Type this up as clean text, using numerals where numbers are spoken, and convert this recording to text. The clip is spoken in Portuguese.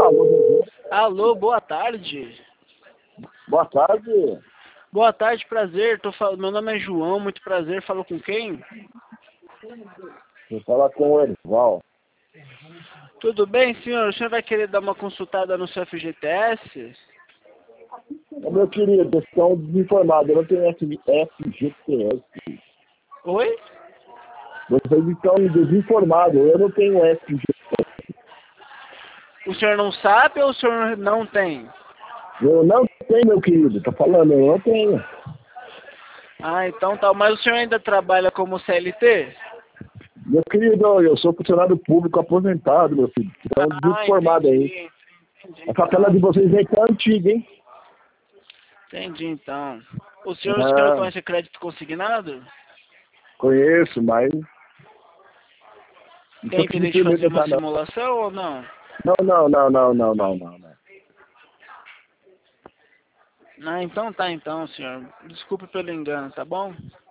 Alô, bom dia. Alô, boa tarde. Boa tarde. Boa tarde, prazer. Meu nome é João, muito prazer. Falo com quem? Você fala com o Erval. Tudo bem, senhor? O senhor vai querer dar uma consultada no seu FGTS? Meu querido, vocês estão desinformados. Eu não tenho FGTS. Oi? Vocês estão desinformados. Eu não tenho FGTS. O senhor não sabe ou o senhor não tem? Eu não tenho, meu querido. Tá falando, eu não tenho. Ah, então tá. Mas o senhor ainda trabalha como CLT? Meu querido, eu sou funcionário público aposentado, meu filho. Estão desinformados aí. Entendi. A favela de vocês aí tá antiga, hein? Entendi, então. O senhor conhece crédito consignado? Conheço, mas... Tem interesse de fazer uma simulação ou não? Não. Ah, então tá, então, senhor. Desculpe pelo engano, tá bom?